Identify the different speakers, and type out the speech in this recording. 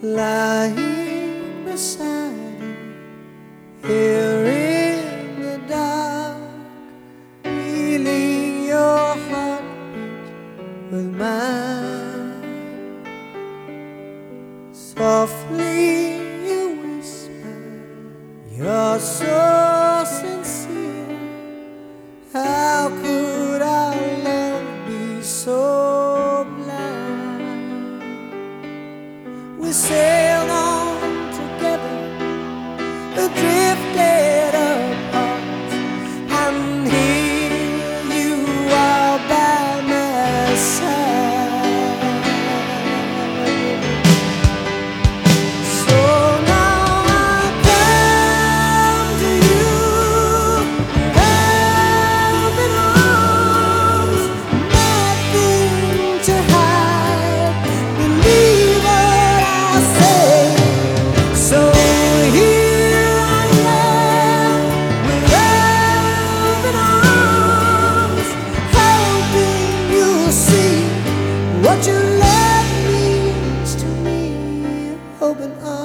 Speaker 1: lying beside you here in the dark, feeling your heartbeat with mine. Softly you whisper, you're so sincere. How could our love be so blind? We sailed on together, drifted apart, and here you are by my side. So now I come to you, open arms, nothing to hide. Believe what I say. So here I am, with open arms, hoping you'll see what your love means to me. Open arms.